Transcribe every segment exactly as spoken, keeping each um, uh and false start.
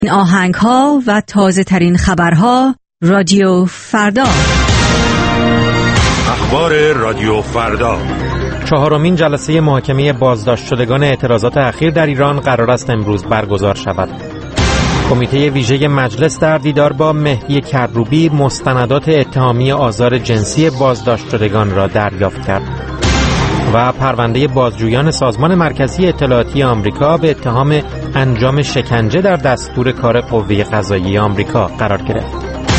آهنگ ها و تازه ترین خبرها رادیو فردا. اخبار رادیو فردا. چهارمین جلسه محاکمه بازداشت شدگان اعتراضات اخیر در ایران قرار است امروز برگزار شود. کمیته ویژه مجلس در دیدار با مهدی کروبی مستندات اتهامی آزار جنسی بازداشت شدگان را دریافت کرد و پرونده بازجویان سازمان مرکزی اطلاعاتی آمریکا به اتهام انجام شکنجه در دستور کار قوه قضاییه آمریکا قرار گرفت.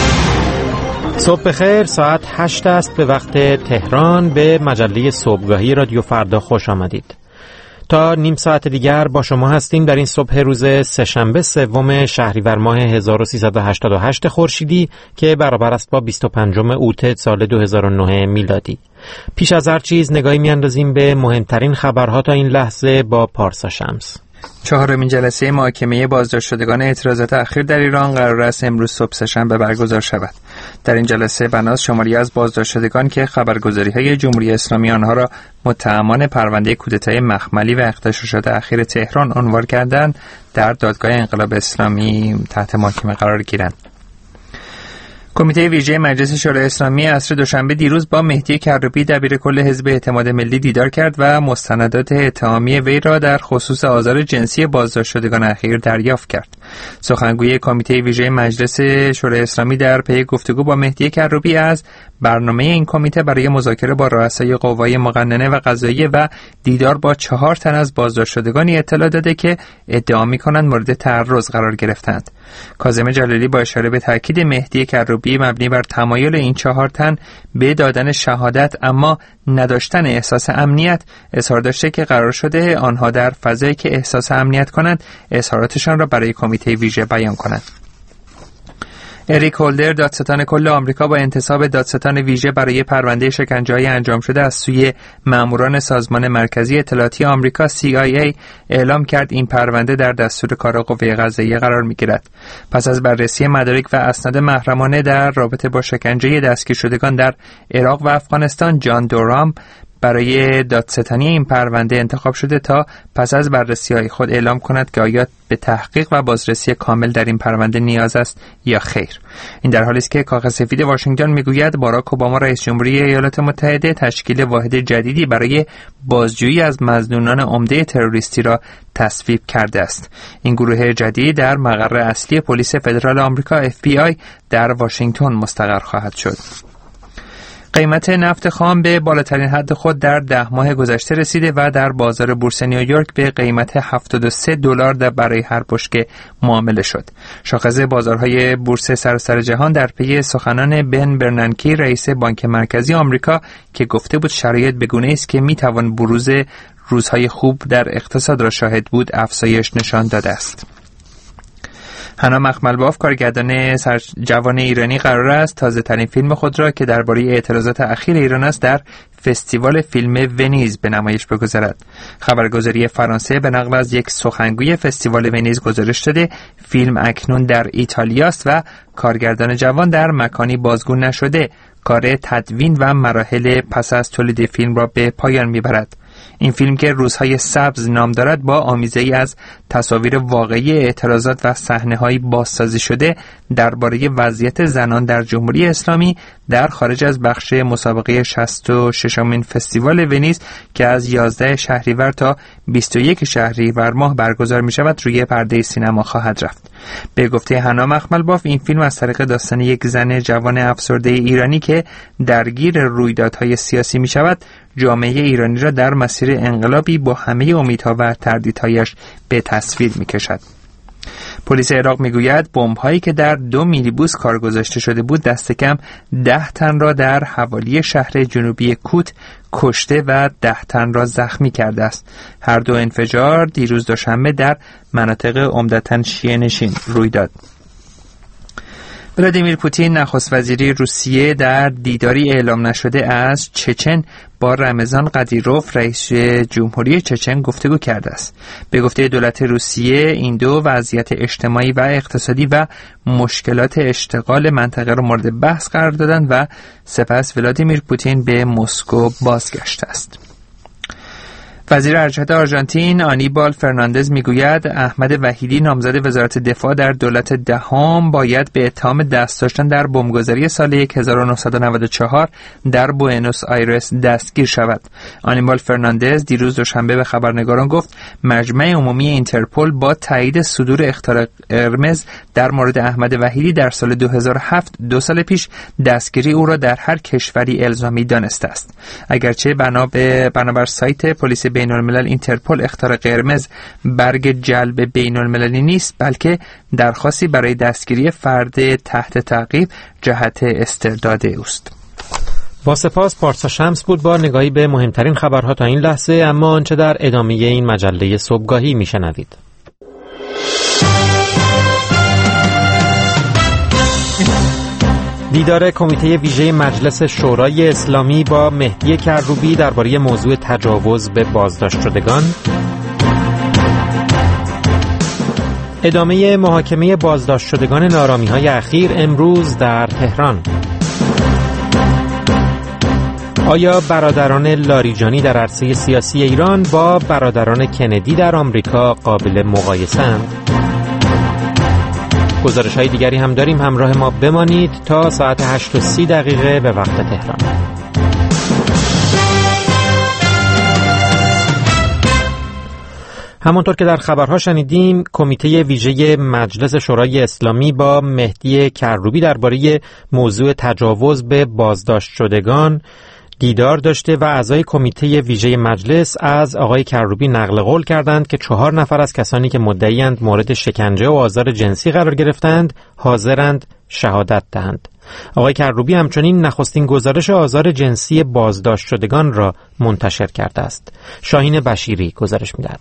صبح بخیر، ساعت هشت است به وقت تهران. به مجله صبحگاهی رادیو فردا خوش آمدید. تا نیم ساعت دیگر با شما هستیم در این صبح روز سه‌شنبه سوم شهریور ماه هزار و سیصد و هشتاد و هشت خورشیدی که برابر است با بیست و پنجم اوت سال دو هزار و نه میلادی. پیش از هر چیز نگاهی میاندازیم به مهمترین خبرها تا این لحظه با پارسا شمس. چهارمین جلسه محاکمه بازداشت شدگان اعتراضات اخیر در ایران قرار است امروز صبح سه‌شنبه برگزار شود. در این جلسه بناس شماری از بازداشت شدگان که خبرگزاری‌های جمهوری اسلامی آنها را متهمان پرونده کودتای مخملی و اغتشاشات اخیر تهران عنوان کردند در دادگاه انقلاب اسلامی تحت محاکمه قرار گیرند. کمیته ویژه مجلس شورای اسلامی عصر دوشنبه دیروز با مهدی کروبی دبیرکل حزب اعتماد ملی دیدار کرد و مستندات اتهامی وی را در خصوص آزار جنسی بازداشت شدگان اخیر دریافت کرد. سخنگوی کمیته ویژه مجلس شورای اسلامی در پی گفتگو با مهدی کروبی از برنامه این کمیته برای مذاکره با رؤسای قوای مقننه و قضاییه و دیدار با چهار تن از بازداشت شدگانی اطلاع داده که ادعا می‌کنند مورد تعرض قرار گرفتند. کاظم جلالی با اشاره به تاکید مهدی کروبی مبنی بر تمایل این چهار تن به دادن شهادت اما نداشتن احساس امنیت اظهار داشته که قرار شده آنها در فضایی که احساس امنیت کنند اظهاراتشان را برای کمیته ویژه بیان کنند. اریک هولدر دادستان کل آمریکا با انتصاب دادستان ویژه برای پرونده شکنجه‌های انجام شده از سوی ماموران سازمان مرکزی اطلاعاتی آمریکا سی آی ای اعلام کرد این پرونده در دستور کار قوه قضاییه قرار می‌گیرد. پس از بررسی مدارک و اسناد محرمانه در رابطه با شکنجه دستگیر شدگان در عراق و افغانستان، جان دورام برای دادستانی این پرونده انتخاب شده تا پس از بررسی‌های خود اعلام کند که آیا به تحقیق و بازرسی کامل در این پرونده نیاز است یا خیر. این در حالی است که کاخ سفید واشنگتن میگوید باراک اوباما رئیس جمهوری ایالات متحده تشکیل واحد جدیدی برای بازجویی از مظنونان عمده تروریستی را تصویب کرده است. این گروه جدید در مقر اصلی پلیس فدرال آمریکا اف بی آی در واشنگتن مستقر خواهد شد. قیمت نفت خام به بالاترین حد خود در ده ماه گذشته رسیده و در بازار بورس نیویورک به قیمت هفتاد و سه دلار برای هر بشکه معامله شد. شاخص بازارهای بورس سراسر جهان در پی سخنان بن برنانکی رئیس بانک مرکزی آمریکا که گفته بود شرایط به گونه‌ای است که میتوان بروز روزهای خوب در اقتصاد را شاهد بود افزایش نشان داده است. حنا مخملباف کارگردان جوان ایرانی قرار است تازه ترین فیلم خود را که درباره اعتراضات اخیر ایران است در فستیوال فیلم ونیز به نمایش بگذارد. خبرگزاری فرانسه به نقل از یک سخنگوی فستیوال ونیز گزارش داده فیلم اکنون در ایتالیا است و کارگردان جوان در مکانی بازگو نشده کار تدوین و مراحل پس از تولید فیلم را به پایان میبرد. این فیلم که روزهای سبز نام دارد با آمیزه‌ای از تصاویر واقعی اعتراضات و صحنه‌های بازسازی شده درباره وضعیت زنان در جمهوری اسلامی در خارج از بخش مسابقه شصت و ششمین فستیوال ونیز که از یازده شهریور تا بیست و یک شهریور ماه برگزار می‌شود روی پرده سینما خواهد رفت. به گفته حنا مخملباف این فیلم از طریق داستان یک زن جوان افسرده ایرانی که درگیر رویدادهای سیاسی می‌شود جامعه ایرانی را در مسیر انقلابی با همه امیدها و تردیدهایش به تصویر می‌کشد. پلیس عراق میگوید بمب‌هایی که در دو میلیبوس کار گذاشته شده بود دست کم ده تن را در حوالی شهر جنوبی کوت کشته و ده تن را زخمی کرده است. هر دو انفجار دیروز دوشنبه در مناطق عمدتاً شیعه نشین روی داد. ولادیمیر پوتین نخست وزیر روسیه در دیداری اعلام نشده از چچن با رمضان قدیروف رئیس جمهوری چچن گفتگو کرده است. به گفته دولت روسیه این دو وضعیت اجتماعی و اقتصادی و مشکلات اشتغال منطقه را مورد بحث قرار دادند و سپس ولادیمیر پوتین به مسکو بازگشته است. وزیر ارشد آرژانتین آنیبال فرناندز میگوید احمد وحیدی نامزد وزارت دفاع در دولت دهم باید به اتهام دست داشتن در بمبگذاری سال هزار و نهصد و نود و چهار در بوئنوس آیرس دستگیر شود. آنیبال فرناندز دیروز دوشنبه به خبرنگاران گفت مجمع عمومی اینترپل با تایید صدور اخطار قرمز در مورد احمد وحیدی در سال دو هزار و هفت، دو سال پیش، دستگیری او را در هر کشوری الزامی دانسته است. اگرچه بنا به بنابر سایت پلیس بین الملل اینترپل اخطار قرمز برگ جلب بین المللی نیست، بلکه درخواستی برای دستگیری فرد تحت تعقیب جهت استرداد اوست. با سپاس پارسا شمس بود با نگاهی به مهمترین خبرها تا این لحظه. اما آنچه در ادامه این مجله صبحگاهی میشنوید. دیدار کمیته ویژه مجلس شورای اسلامی با مهدی کروبی درباره موضوع تجاوز به بازداشت شدگان، ادامه محاکمه بازداشت شدگان نارامی‌های اخیر امروز در تهران، آیا برادران لاریجانی در عرصه سیاسی ایران با برادران کندی در آمریکا قابل مقایسه‌اند؟ گزارش های دیگری هم داریم، همراه ما بمانید تا ساعت هشت و سی دقیقه به وقت تهران. همانطور که در خبرها شنیدیم، کمیته ویژه مجلس شورای اسلامی با مهدی کروبی درباره موضوع تجاوز به بازداشت شدگان دیدار داشته و اعضای کمیته ویژه مجلس از آقای کروبی نقل قول کردند که چهار نفر از کسانی که مدعی‌اند مورد شکنجه و آزار جنسی قرار گرفتند حاضرند شهادت دهند. آقای کروبی همچنین نخستین گزارش آزار جنسی بازداشت شدگان را منتشر کرده است. شاهین بشیری گزارش می‌دهد.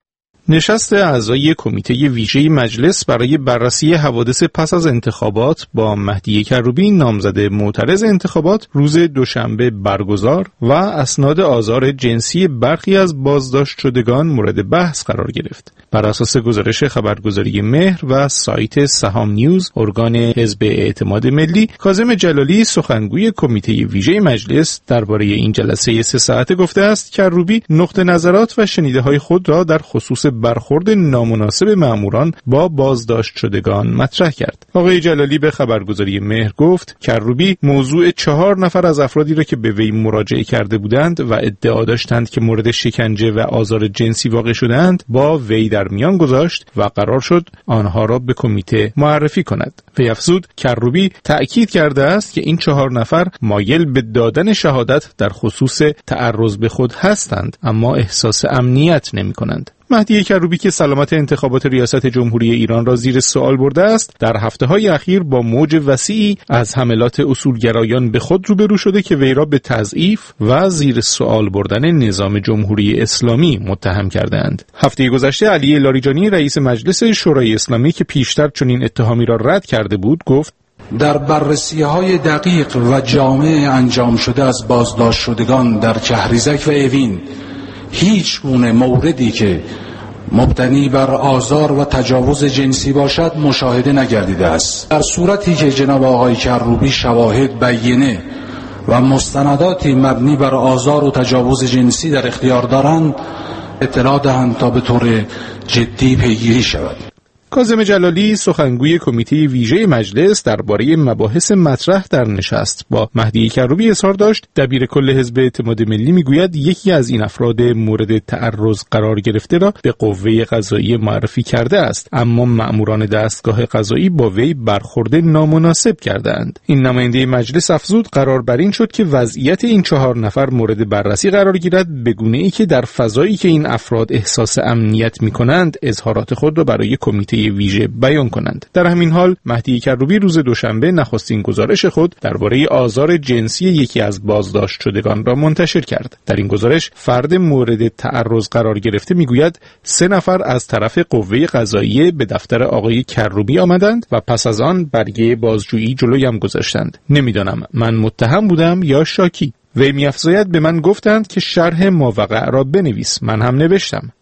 نشست اعضای کمیته ویژه مجلس برای بررسی حوادث پس از انتخابات با مهدی کروبی نامزد معترض انتخابات روز دوشنبه برگزار و اسناد آزار جنسی برخی از بازداشت شدگان مورد بحث قرار گرفت. بر اساس گزارش خبرگزاری مهر و سایت سهام نیوز ارگان حزب اعتماد ملی، کاظم جلالی سخنگوی کمیته ویژه مجلس درباره این جلسه سه ساعته گفته است که کروبی نقطه نظرات و شنیده‌های خود را در خصوص برخورد نامناسب مأموران با بازداشت شدگان مطرح کرد. آقای جلالی به خبرگزاری مهر گفت کروبی موضوع چهار نفر از افرادی را که به وی مراجعه کرده بودند و ادعا داشتند که مورد شکنجه و آزار جنسی واقع شدند با وی در میان گذاشت و قرار شد آنها را به کمیته معرفی کند. وی افزود کروبی تأکید کرده است که این چهار نفر مایل به دادن شهادت در خصوص تعرض به خود هستند اما احساس امنیت نمی کنند. مهدی کروبی که سلامت انتخابات ریاست جمهوری ایران را زیر سوال برده است، در هفته‌های اخیر با موج وسیعی از حملات اصولگرایان به خود روبرو شده که وی را به تضعیف و زیر سوال بردن نظام جمهوری اسلامی متهم کردند. هفته گذشته علی لاریجانی رئیس مجلس شورای اسلامی که پیشتر چنین اتهامی را رد کرده بود گفت در بررسی‌های دقیق و جامع انجام شده از بازداشت شدگان در کهریزک و اوین هیچ گونه موردی که مبتنی بر آزار و تجاوز جنسی باشد مشاهده نگردیده است. در صورتی که جناب آقای کروبی شواهد بیینه و مستنداتی مبنی بر آزار و تجاوز جنسی در اختیار دارند اطلاع دهند تا به طور جدی پیگیری شود. کاظم جلالی سخنگوی کمیته ویژه مجلس درباره مباحث مطرح در نشست با مهدی کروبی اظهار داشت. دبیر کل حزب اعتماد ملی میگوید یکی از این افراد مورد تعرض قرار گرفته را به قوه قضاییه معرفی کرده است، اما مأموران دستگاه قضایی با وی برخورد نامناسب کردند. این نماینده مجلس افزود قرار بر این شد که وضعیت این چهار نفر مورد بررسی قرار گیرد به گونه‌ای که در فضایی که این افراد احساس امنیت می‌کنند اظهارات خود را برای کمیته ویژه بیان کنند. در همین حال مهدی کروبی روز دوشنبه نخستین گزارش خود درباره آزار جنسی یکی از بازداشت شدگان را منتشر کرد. در این گزارش فرد مورد تعرض قرار گرفته میگوید سه نفر از طرف قوه قضاییه به دفتر آقای کروبی آمدند و پس از آن برگه بازجویی جلویم گذاشتند. نمیدانم من متهم بودم یا شاکی. وی می‌افزاید به من گفتند که شرح ماوقع را بنویس. من هم نوشتم.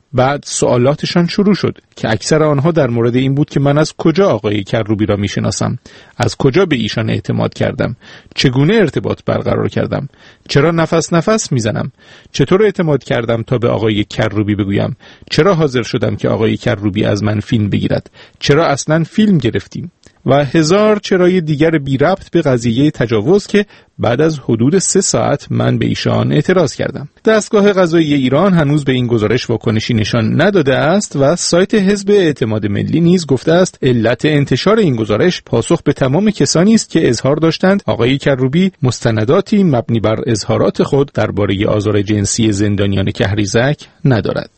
بعد سوالاتشان شروع شد که اکثر آنها در مورد این بود که من از کجا آقای کروبی را میشناسم، از کجا به ایشان اعتماد کردم، چگونه ارتباط برقرار کردم، چرا نفس نفس میزنم، چطور اعتماد کردم تا به آقای کروبی بگویم، چرا حاضر شدم که آقای کروبی از من فیلم بگیرد، چرا اصلا فیلم گرفتیم و هزار چرای دیگر بی ربط به قضیه تجاوز که بعد از حدود سه ساعت من به ایشان اعتراض کردم. دستگاه قضایی ایران هنوز به این گزارش واکنشی نشان نداده است و سایت حزب اعتماد ملی نیز گفته است علت انتشار این گزارش پاسخ به تمام کسانی است که اظهار داشتند آقای کروبی مستنداتی مبنی بر اظهارات خود درباره آزار جنسی زندانیان کهریزک ندارد.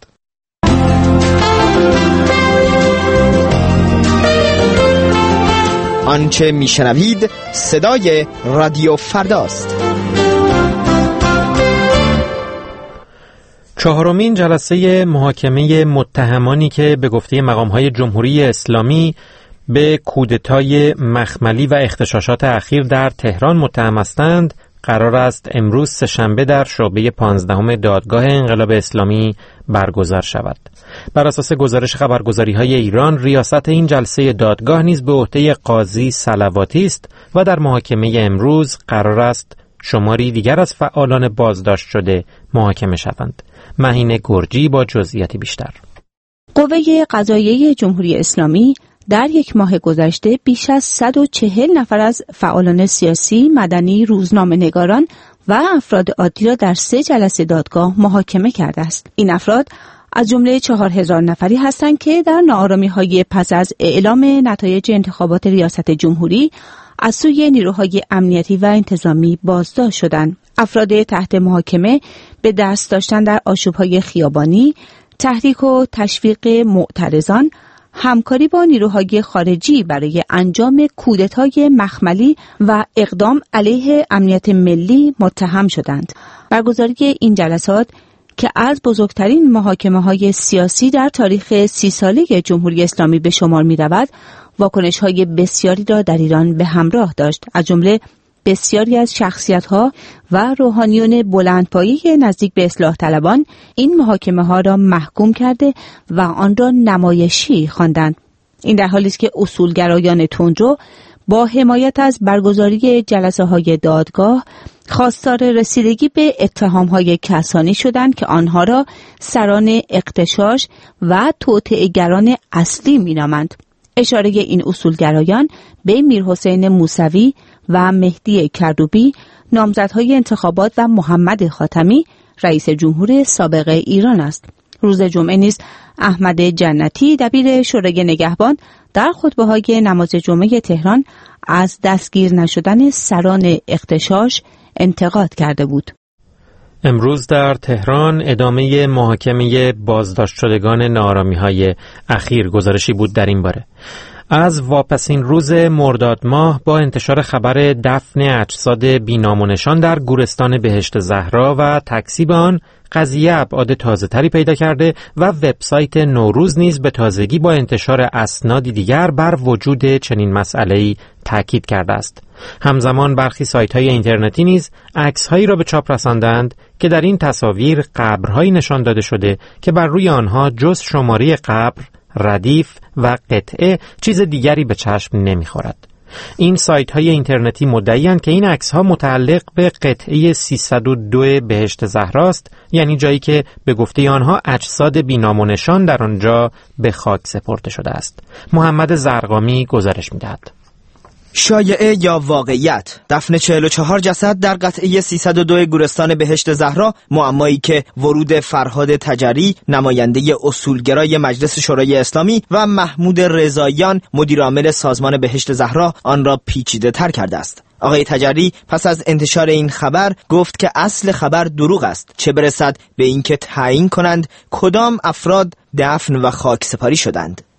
آنچه میشنوید صدای رادیو فرداست. چهارمین جلسه محاکمه متهمانی که به گفته مقام‌های جمهوری اسلامی به کودتای مخملی و اغتشاشات اخیر در تهران متهم هستند قرار است امروز سه‌شنبه در شعبه پانزدهم دادگاه انقلاب اسلامی برگزار شود. بر اساس گزارش خبرگزاری‌های ایران، ریاست این جلسه دادگاه نیز به عهده قاضی صلواتی است و در محاکمه امروز قرار است شماری دیگر از فعالان بازداشت شده محاکمه شوند. مهین گرجی با جزئیاتی بیشتر. قوه قضاییه جمهوری اسلامی در یک ماه گذشته بیش از صد و چهل نفر از فعالان سیاسی، مدنی، روزنامه‌نگاران و افراد عادی را در سه جلسه دادگاه محاکمه کرده است. این افراد از جمله چهار هزار نفری هستند که در ناآرامی‌های پس از اعلام نتایج انتخابات ریاست جمهوری از سوی نیروهای امنیتی و انتظامی بازداشت شدند. افراد تحت محاکمه به دست داشتن در آشوب‌های خیابانی، تحریک و تشویق معترضان، همکاری با نیروهای خارجی برای انجام کودتای مخملی و اقدام علیه امنیت ملی متهم شدند. برگزاری این جلسات که از بزرگترین محاکمه‌های سیاسی در تاریخ سی ساله جمهوری اسلامی به شمار می‌رود، واکنش‌های بسیاری را در ایران به همراه داشت. از جمله بسیاری از شخصیت‌ها و روحانیون بلندپایه نزدیک به اصلاح طلبان این محاکمه‌ها را محکوم کرده و آن را نمایشی خواندند. این در حالی است که اصولگرایان تندرو با حمایت از برگزاری جلسه‌های دادگاه خواستار رسیدگی به اتهام‌های کسانی شدند که آنها را سران اغتشاش و توطئه‌گران اصلی می‌نامند. اشاره این اصولگرایان به میرحسین موسوی و مهدی کروبی، نامزدهای انتخابات، و محمد خاتمی، رئیس جمهور سابق ایران است. روز جمعه نیز احمد جنتی، دبیر شورای نگهبان، در خطبه‌های نماز جمعه تهران از دستگیر نشدن سران اغتشاش انتقاد کرده بود. امروز در تهران ادامه محاکمه بازداشت شدگان ناآرامی‌های اخیر گزارشی بود در این باره. از واپسین روز مرداد ماه با انتشار خبر دفن اجساد بی‌نام و نشان در گورستان بهشت زهرا و تکذیب آن، قضیه ابعاد تازه‌تری پیدا کرده و وبسایت نوروز نیز به تازگی با انتشار اسنادی دیگر بر وجود چنین مسئله‌ای تاکید کرده است. همزمان برخی سایت‌های اینترنتی نیز عکس‌هایی را به چاپ رساندند که در این تصاویر قبرهایی نشان داده شده که بر روی آنها جز شماره قبر، ردیف و قطعه چیز دیگری به چشم نمی‌خورد. این سایت‌های اینترنتی مدعی‌اند که این عکس‌ها متعلق به قطعه سیصد و دو بهشت زهراست، یعنی جایی که به گفته آنها اجساد بی‌نام و نشان در آنجا به خاک سپرده شده است. محمد زرقامی گزارش می‌دهد. شایعه یا واقعیت؟ دفن چهل و چهار جسد در قطعه سیصد و دو گورستان بهشت زهرا، معمایی که ورود فرهاد تجری، نماینده اصولگرای مجلس شورای اسلامی، و محمود رضاییان، مدیرعامل سازمان بهشت زهرا، آن را پیچیده تر کرده است. آقای تجری پس از انتشار این خبر گفت که اصل خبر دروغ است، چه برسد به اینکه تعیین کنند کدام افراد دفن و خاک سپاری شدند.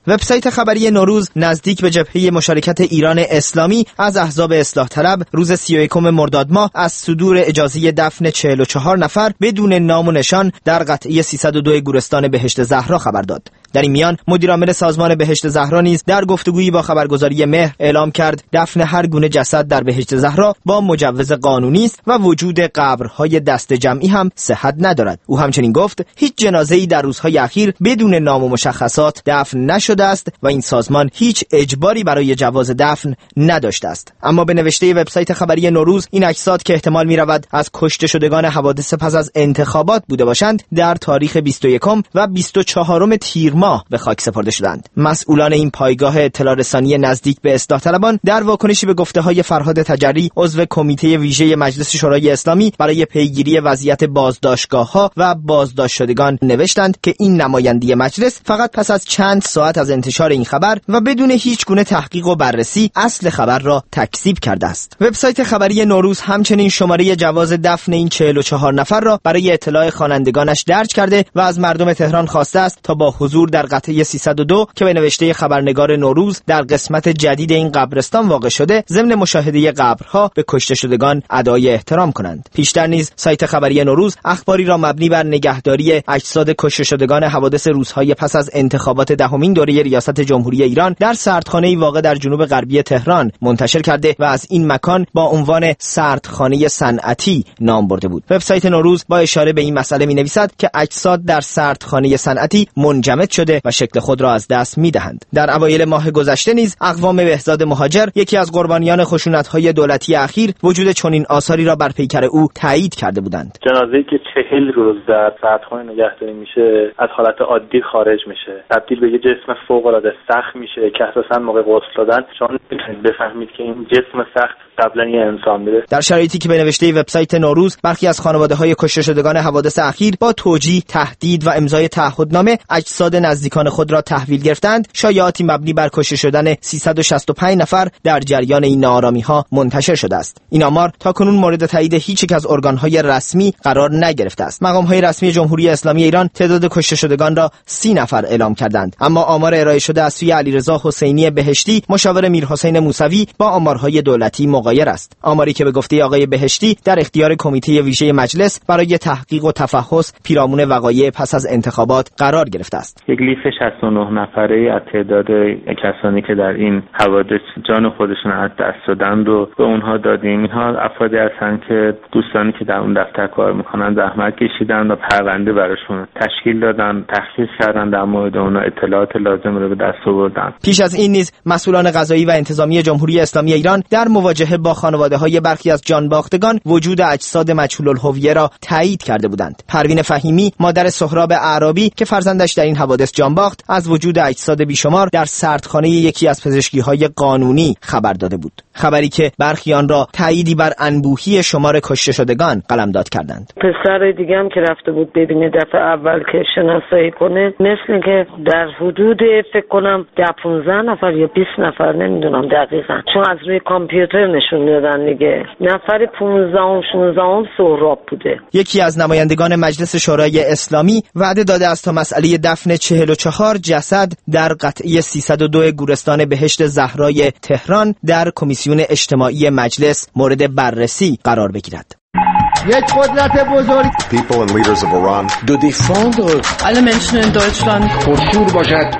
وبسایت خبری نوروز نزدیک به جبهه مشارکت ایران اسلامی از احزاب اصلاح طلب روز سی و یکم مرداد ماه از صدور اجازه دفن چهل و چهار نفر بدون نام و نشان در قطعه سیصد و دو گورستان بهشت زهرا خبر داد. در این میان مدیرعامل سازمان بهشت زهرا نیز در گفتگویی با خبرگزاری مهر اعلام کرد دفن هر گونه جسد در بهشت زهرا با مجوز قانونی است و وجود قبرهای دست جمعی هم صحت ندارد. او همچنین گفت هیچ جنازه‌ای در روزهای اخیر بدون نام و مشخصات دفن نشده است و این سازمان هیچ اجباری برای جواز دفن نداشته است. اما به نوشته وبسایت خبری نوروز این اجساد که احتمال می‌رود از کشته شدگان حوادث پس از انتخابات بوده باشند در تاریخ بیست و یکم و بیست و چهارم تیر ماه به خاک سپرده شدند. مسئولان این پایگاه اطلاع رسانی نزدیک به اصلاح طلبان در واکنشی به گفته‌های فرهاد تجری عضو کمیته ویژه مجلس شورای اسلامی برای پیگیری وضعیت بازداشتگاه‌ها و بازداشت شدگان نوشتند که این نماینده مجلس فقط پس از چند ساعت از انتشار این خبر و بدون هیچ گونه تحقیق و بررسی اصل خبر را تکذیب کرده است. وبسایت خبری نوروز همچنین شماره جواز دفن این چهل و چهار نفر را برای اطلاع خوانندگانش درج کرده و از مردم تهران خواسته است تا با حضور در قطعه سیصد و دو که به نوشته خبرنگار نوروز در قسمت جدید این قبرستان واقع شده ضمن مشاهده قبرها به کشته شدگان ادای احترام کنند. پیشتر نیز سایت خبری نوروز اخباری را مبنی بر نگهداری اجساد کشته شدگان حوادث روزهای پس از انتخابات دهمین دوره ریاست جمهوری ایران در سردخانه‌ای واقع در جنوب غربی تهران منتشر کرده و از این مکان با عنوان سردخانه صنعتی نام برده بود. وبسایت نوروز با اشاره به این مسئله می‌نویسد که اجساد در سردخانه صنعتی منجمد شده و شکل خود را از دست می‌دهند. در اوایل ماه گذشته نیز اقوام بهزاد مهاجر یکی از قربانیان خشونت‌های دولتی اخیر وجود چنین آثاری را بر پیکر او تایید کرده بودند. جنازه‌ای که چهل روز در سردخانه نگهداری میشه از حالت عادی خارج میشه، تبدیل به یه جسم فوق‌العاده سخت میشه که اساساً موقع غسل دادن شما نمیتونید بفهمید که این جسم سخت قبلا یه انسان بوده. در شرایطی که به نوشته وبسایت نوروز برخی از خانواده‌های کشته شدگان حوادث اخیر با توجیه، تهدید و امضای تعهدنامه اجساد نزدیکان خود را تحویل گرفتند، شایعاتی مبنی بر کشته شدن سیصد و شصت و پنج نفر در جریان این ناآرامی‌ها منتشر شده است. این آمار تاکنون مورد تایید هیچ یک از ارگان‌های رسمی قرار نگرفته است. مقام‌های رسمی جمهوری اسلامی ایران تعداد کشته شدگان را سی نفر اعلام کردند، اما آمار ارائه شده از سوی علیرضا حسینی بهشتی مشاور میرحسین موسوی با آمارهای دولتی مغایر است. آماری که به گفته آقای بهشتی در اختیار کمیته ویژه مجلس برای تحقیق و تفحص پیرامون وقایع پس از انتخابات قرار گرفته است. یک لیست شصت و نه نفره از تعداد کسانی که در این حوادث جان خودشون از دست دادن رو به اونها دادیم. اینها افرادی هستند که دوستانی که در اون دفتر کار میکنن زحمت کشیدن و پرونده براشون تشکیل دادن، تحقیق کردن، در مورد اونها اطلاعات لازم رو به دست آوردن. پیش از این نیز مسئولان قضایی و انتظامی جمهوری اسلامی ایران در مواجهه با خانواده‌های برخی از جانباختگان وجود اجساد مجهول الهویه را تایید کرده بودند. پروین فهیمی مادر سهراب اعرابی که فرزندش در این حوادث جان باخت از وجود اجساد بیشمار در سردخانه یکی از پزشکی‌های قانونی خبر داده بود. خبری که برخی آن را تاییدی بر انبوهی شمار کشته شدگان قلمداد کردند. پسر دیگه هم که رفته بود ببینه دفعه اول که شناسایی کنه مثل که در حدود فکر کنم ده پانزده نفر یا بیست نفر نمیدونم دقیقاً، چون از روی کامپیوتر نشون دادن دیگه. نفر پانزده شانزده سهراب بوده. یکی از نمایندگان مجلس شورای اسلامی وعده داده است تا مسئله دفن چهل و چهار جسد در قطعه سیصد و دو گورستان بهشت زهرای تهران در کمیسیون اجتماعی مجلس مورد بررسی قرار بگیرد. یک قدرت بزرگ People and leaders of Iran de défendre alle Menschen in Deutschland پرشور باشد.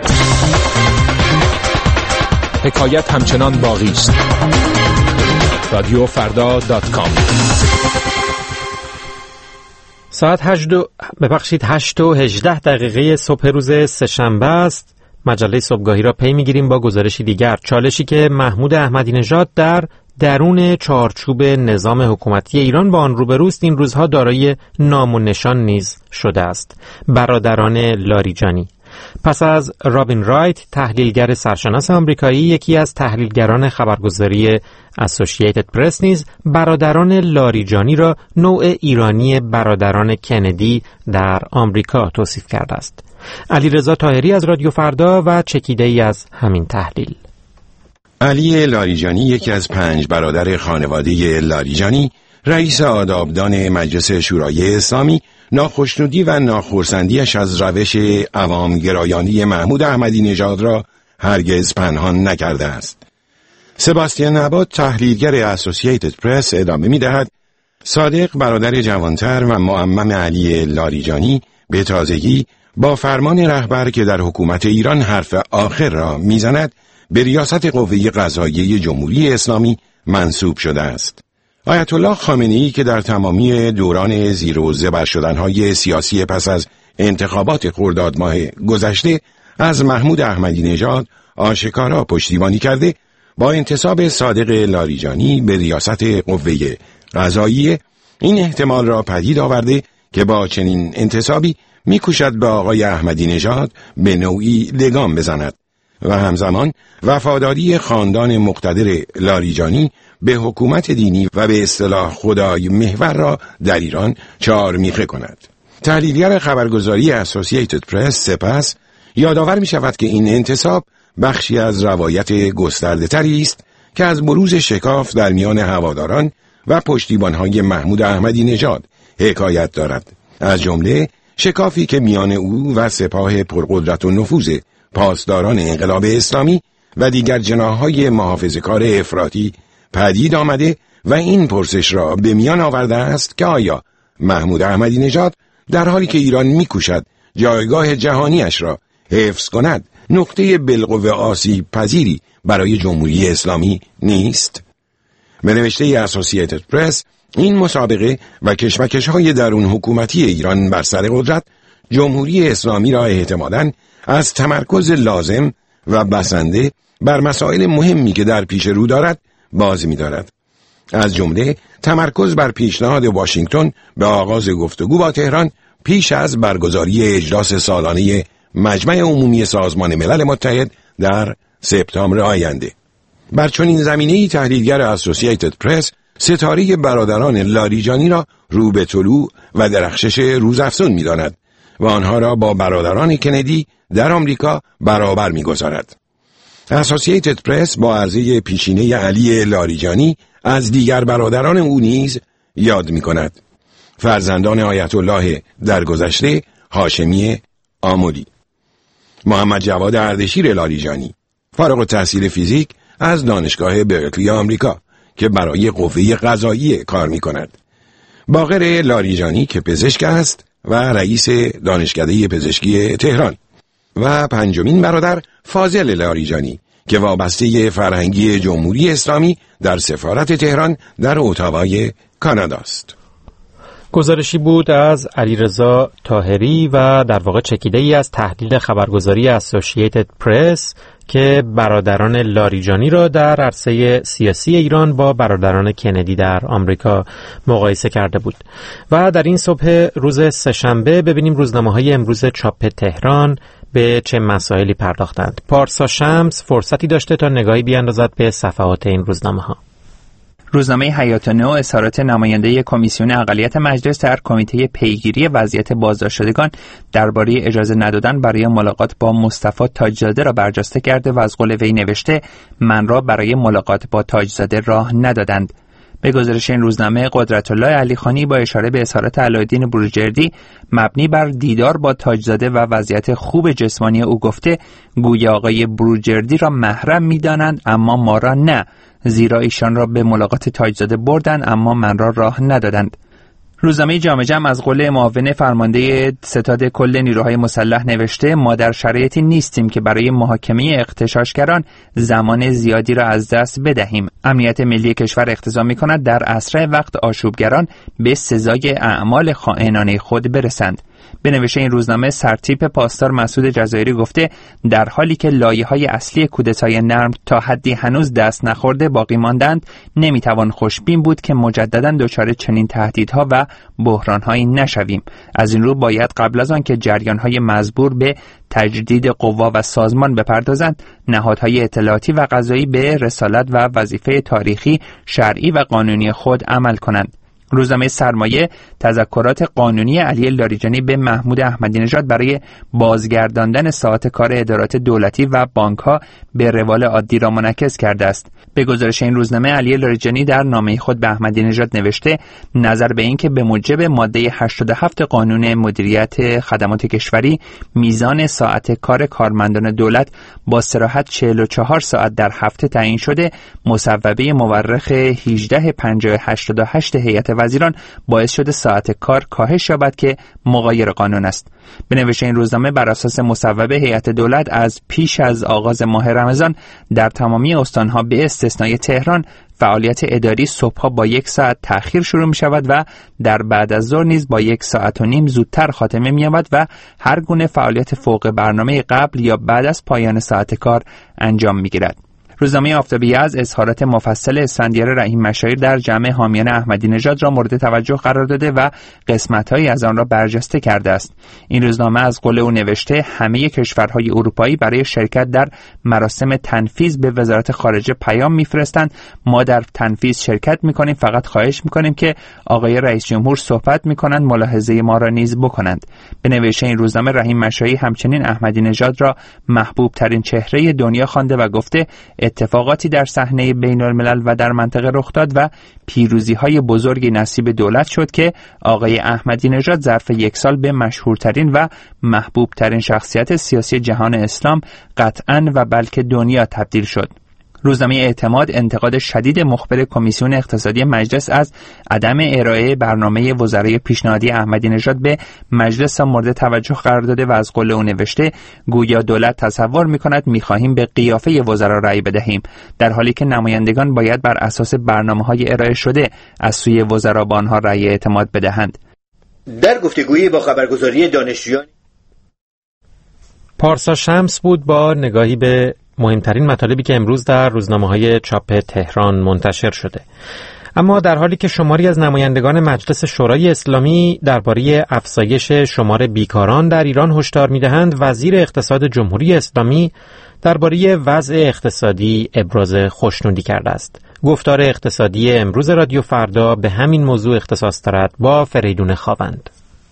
حکایت همچنان باقی است. رادیو فردا دات کام. ساعت هشت و ببخشید هشت و هجده دقیقه صبح روز سه‌شنبه است. مجله صبحگاهی را پی می‌گیریم با گزارشی دیگر. چالشی که محمود احمدی نژاد در درون چارچوب نظام حکومتی ایران با آن روبروست این روزها دارای نام و نشان نیز شده است. برادران لاریجانی. پس از رابین رایت تحلیلگر سرشناس آمریکایی، یکی از تحلیلگران خبرگزاری اسوسییتد پرس نیز برادران لاریجانی را نوع ایرانی برادران کندی در آمریکا توصیف کرده است. علیرضا طاهری از رادیو فردا و چکیده ای از همین تحلیل. علی لاریجانی یکی از پنج برادر خانواده لاریجانی، رئیس آدابدان مجلس شورای اسلامی، ناخشنودی و ناخرسندیش از روش عوامگرایانه محمود احمدی نژاد را هرگز پنهان نکرده است. سباستین نبات تحلیلگر اسوسییتد پرس ادامه می‌دهد: صادق برادر جوانتر و معمم علی لاریجانی به تازگی با فرمان رهبر که در حکومت ایران حرف آخر را میزند به ریاست قوه قضاییه جمهوری اسلامی منصوب شده است. آیت الله خامنه‌ای که در تمامی دوران زیر و زبر شدن‌های سیاسی پس از انتخابات خرداد ماه گذشته از محمود احمدی نژاد آشکارا پشتیبانی کرده، با انتصاب صادق لاریجانی به ریاست قوه قضاییه این احتمال را پدید آورده که با چنین انتصابی می‌کوشد به آقای احمدی نژاد به نوعی لگام بزند و همزمان وفاداری خاندان مقتدر لاریجانی به حکومت دینی و به اصطلاح خدای محور را در ایران چهارمیخه کند. تحلیلگر خبرگزاری اسوسییتد پرس سپس یادآور می شود که این انتصاب بخشی از روایت گسترده تری است که از بروز شکاف در میان هواداران و پشتیبانهای محمود احمدی نژاد حکایت دارد، از جمله شکافی که میان او و سپاه پرقدرت و نفوذ پاسداران انقلاب اسلامی و دیگر جناح‌های محافظه‌کار افراطی پدید آمده و این پرسش را به میان آورده است که آیا محمود احمدی نژاد در حالی که ایران می‌کوشد جایگاه جهانیش را حفظ کند نقطه بالقوه آسیب پذیری برای جمهوری اسلامی نیست؟ به نوشته اسوسییتد پرس این مسابقه و کشمکش‌های درون حکومتی ایران بر سر قدرت جمهوری اسلامی را احتمالاً از تمرکز لازم و بسنده بر مسائل مهمی که در پیش رو دارد باز می‌دارد، از جمله تمرکز بر پیشنهاد واشنگتن به آغاز گفتگو با تهران پیش از برگزاری اجلاس سالانه مجمع عمومی سازمان ملل متحد در سپتامبر آینده. بر چنین زمینه‌ای تحلیلگر اسوسییتد پرس ستاره برادران لاریجانی را رو به طلوع و درخشش روزافزون می‌داند و آنها را با برادران کندی در آمریکا برابر می‌گذارد. اسوسییتد پرس با عرضه پیشینه علی لاریجانی از دیگر برادران او نیز یاد می‌کند: فرزندان آیت الله درگذشته هاشمی آملی، محمد جواد اردشیر لاریجانی، فارغ التحصیل فیزیک از دانشگاه برکلی آمریکا که برای قوه قضاییه کار می‌کند، باقر لاریجانی که پزشک است و رئیس دانشکده پزشکی تهران، و پنجمین برادر فاضل لاریجانی که وابسته فرهنگی جمهوری اسلامی در سفارت تهران در اتاوای کانادا است. گزارشی بود از علیرضا طاهری و در واقع چکیده ای از تحلیل خبرگزاری اسوسییتد پرس که برادران لاریجانی را در عرصه سیاسی ایران با برادران کندی در آمریکا مقایسه کرده بود. و در این صبح روز سه‌شنبه ببینیم روزنامه‌های امروز چاپ تهران به چه مسائلی پرداختند. پارسا شمس فرصتی داشته تا نگاهی بیاندازد به صفحات این روزنامه‌ها. روزنامه حیات نو اظهارات نماینده کمیسیون اقلیت مجلس در کمیته پیگیری وضعیت بازداشتشدگان درباره اجازه ندادن برای ملاقات با مصطفی تاجزاده را برجسته کرده و از قول وی نوشته: من را برای ملاقات با تاجزاده راه ندادند. به گزارش این روزنامه، قدرت الله علیخانی با اشاره به اظهارات علاءالدین بروجردی مبنی بر دیدار با تاجزاده و وضعیت خوب جسمانی او گفته گویا آقای بروجردی را محرم می‌دانند اما ما را نه، زیرا ایشان را به ملاقات تاجزاده بردند اما من را راه ندادند. روزنامه جامعه جمع از قول معاون فرمانده ستاد کل نیروهای مسلح نوشته: ما در شرایطی نیستیم که برای محاکمه اغتشاشگران زمان زیادی را از دست بدهیم. امنیت ملی کشور اقتضا می‌کند در اسرع وقت آشوبگران به سزای اعمال خائنانه خود برسند. به نوشته این روزنامه، سرتیپ پاسدار مسعود جزایری گفته در حالی که لایه‌های اصلی کودتای نرم تا حدی هنوز دست نخورده باقی ماندند، نمیتوان خوشبین بود که مجددا دچار چنین تهدیدها و بحران‌هایی نشویم. از این رو باید قبل از آن که جریان‌های مزبور به تجدید قوا و سازمان بپردازند، نهادهای اطلاعاتی و قضایی به رسالت و وظیفه تاریخی، شرعی و قانونی خود عمل کنند. روزنامه سرمایه تذکرات قانونی علی لاریجانی به محمود احمدی نژاد برای بازگرداندن ساعات کار ادارات دولتی و بانک‌ها به روال عادی را منعکس کرده است. به گزارش این روزنامه علی لاریجانی در نامه خود به احمدی نژاد نوشته نظر به این که به موجب ماده هشتاد و هفت قانون مدیریت خدمات کشوری میزان ساعت کار کارمندان دولت با صراحت چهل و چهار ساعت در هفته تعیین شده، مصوبه مورخ هجده پنجاه هشتاد و هشت هیئت وزیران باعث شده ساعت کار کاهش یابد که مغایر قانون است. به نوشته این روزنامه بر اساس مصوبه هیئت دولت از پیش از آغاز ماه رمضان در تمامی استانها به استثنای تهران فعالیت اداری صبحها با یک ساعت تأخیر شروع می شود و در بعد از ظهر نیز با یک ساعت و نیم زودتر خاتمه می یابد و هر گونه فعالیت فوق برنامه قبل یا بعد از پایان ساعت کار انجام می گیرد. روزنامه آفتابی از اظهارات مفصل اسفندیار رحیم مشایر در جمع حامیان احمدی نژاد را مورد توجه قرار داده و قسمت‌هایی از آن را برجسته کرده است. این روزنامه از قول او نوشته همه کشورهای اروپایی برای شرکت در مراسم تنفیذ به وزارت خارجه پیام می‌فرستند ما در تنفیذ شرکت می‌کنیم، فقط خواهش می‌کنیم که آقای رئیس جمهور صحبت می‌کنند ملاحظه ما را نیز بکنند. به نوشته این روزنامه رحیم مشایر همچنین احمدی نژاد را محبوب ترین چهره دنیا خوانده و گفته اتفاقاتی در صحنه بین الملل و در منطقه رخ داد و پیروزی‌های بزرگی نصیب دولت شد که آقای احمدی نژاد ظرف یک سال به مشهورترین و محبوبترین شخصیت سیاسی جهان اسلام قطعاً و بلکه دنیا تبدیل شد. روزنامه اعتماد انتقاد شدید مخبر کمیسیون اقتصادی مجلس از عدم ارائه برنامه وزرای پیشنهادی احمدی نژاد به مجلس مورد توجه قرار داده و از قول او نوشته گویا دولت تصور می‌کند می‌خواهیم به قیافه وزرا رأی بدهیم، در حالی که نمایندگان باید بر اساس برنامه‌های ارائه شده از سوی وزرا به آنها رأی اعتماد بدهند. در گفتگویی با خبرگزاری دانشجویان پارسا شمس بود با نگاهی به مهمترین مطالبی که امروز در روزنامه‌های چاپ تهران منتشر شده. اما در حالی که شماری از نمایندگان مجلس شورای اسلامی درباره افزایش شمار بیکاران در ایران هشدار می‌دهند، وزیر اقتصاد جمهوری اسلامی درباره وضع اقتصادی ابراز خوشنودی کرده است. گفتار اقتصادی امروز رادیو فردا به همین موضوع اختصاص دارد با فریدون خاوند.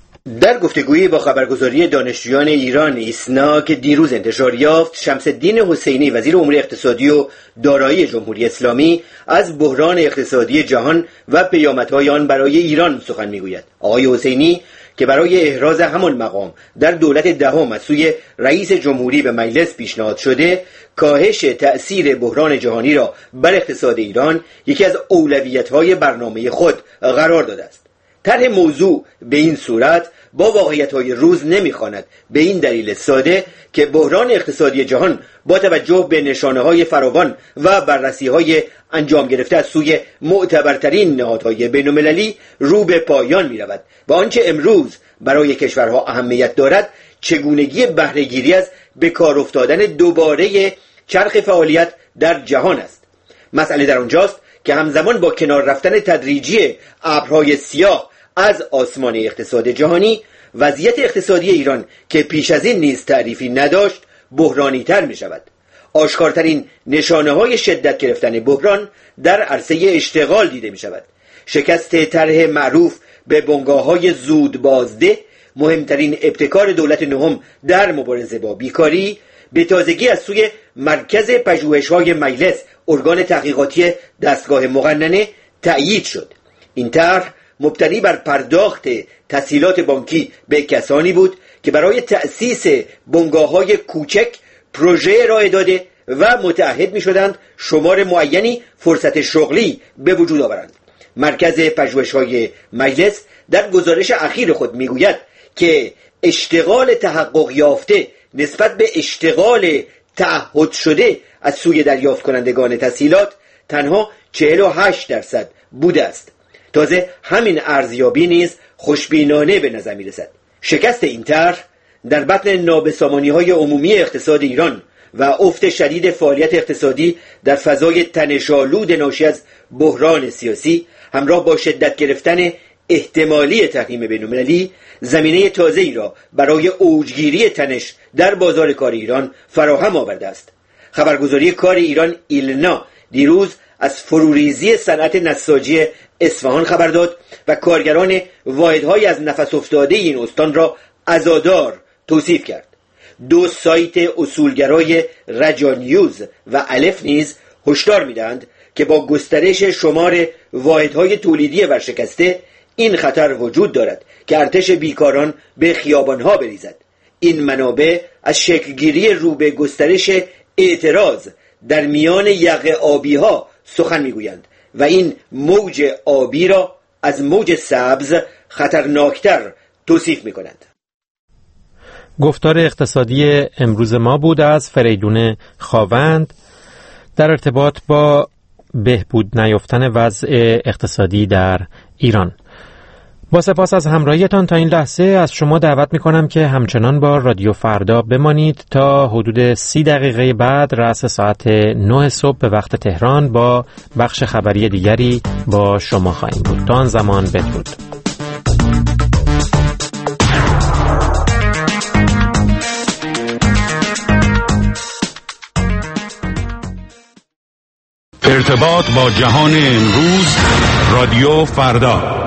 در گفتگویی با خبرگزاری دانشجویان ایران ایسنا که دیروز انتشار یافت، شمس الدین حسینی وزیر امور اقتصادی و دارایی جمهوری اسلامی از بحران اقتصادی جهان و پیامدهای آن برای ایران سخن میگوید. آقای حسینی که برای احراز همان مقام در دولت دهم از سوی رئیس جمهوری به مجلس پیشنهاد شده، کاهش تأثیر بحران جهانی را بر اقتصاد ایران یکی از اولویت‌های برنامه خود قرار داده است. طرح موضوع به این صورت با واقعیت‌های روز نمی‌خواند، به این دلیل ساده که بحران اقتصادی جهان با توجه به نشانه‌های فراوان و بررسی‌های انجام گرفته از سوی معتبرترین نهادهای بین‌المللی رو به پایان می‌رود و آنچه امروز برای کشورها اهمیت دارد چگونگی بهره‌گیری از به کار افتادن دوباره چرخ فعالیت در جهان است. مسئله در آنجاست که همزمان با کنار رفتن تدریجی ابرهای سیاه از آسمان اقتصاد جهانی، وضعیت اقتصادی ایران که پیش از این نیز تعریفی نداشت بحرانی تر می شود. آشکارترین نشانه های شدت گرفتن بحران در عرصه اشتغال دیده می شود. شکست طرح معروف به بنگاه های زود بازده، مهمترین ابتکار دولت نهم در مبارزه با بیکاری، به تازگی از سوی مرکز پژوهش‌های مجلس، ارگان تحقیقاتی دستگاه مقننه، تأیید شد. این طرح مبتنی بر پرداخت تسهیلات بانکی به کسانی بود که برای تأسیس بنگاه‌های کوچک پروژه ارائه داده و متعهد می‌شدند شمار معینی فرصت شغلی به وجود آورند. مرکز پژوهش‌های مجلس در گزارش اخیر خود می‌گوید که اشتغال تحقق یافته نسبت به اشتغال تعهد شده از سوی دریافت کنندگان تسهیلات تنها چهل و هشت درصد بوده است. تازه همین ارزیابی نیز خوشبینانه به نظر می رسد. شکست این طرح در بطن نابسامانی‌های عمومی اقتصاد ایران و افت شدید فعالیت اقتصادی در فضای تنش‌آلود ناشی از بحران سیاسی همراه با شدت گرفتن احتمالی تحریم بین‌المللی زمینه تازه‌ای را برای اوجگیری تنش در بازار کار ایران فراهم آورده است. خبرگزاری کار ایران ایلنا دیروز از فروریزی صنعت نساجی اصفهان خبر داد و کارگران واحدهای از نفس افتاده این استان را عزادار توصیف کرد. دو سایت اصولگرای رجا نیوز و الف نیز هشدار می‌دهند که با گسترش شمار واحدهای تولیدی ورشکسته این خطر وجود دارد که ارتش بیکاران به خیابانها بریزد. این منابع از شکلگیری رو به گسترش اعتراض در میان یقه آبی ها سخن میگویند و این موج آبی را از موج سبز خطرناکتر توصیف میکنند. گفتار اقتصادی امروز ما بود از فریدون خاوند در ارتباط با بهبود نیافتن وضع اقتصادی در ایران. با سپاس از همراهیتان تا این لحظه از شما دعوت میکنم که همچنان با رادیو فردا بمانید تا حدود سی دقیقه بعد رأس ساعت نه صبح به وقت تهران با بخش خبری دیگری با شما خواهیم بود. تا آن زمان بدرود. ارتباط با جهان امروز، رادیو فردا.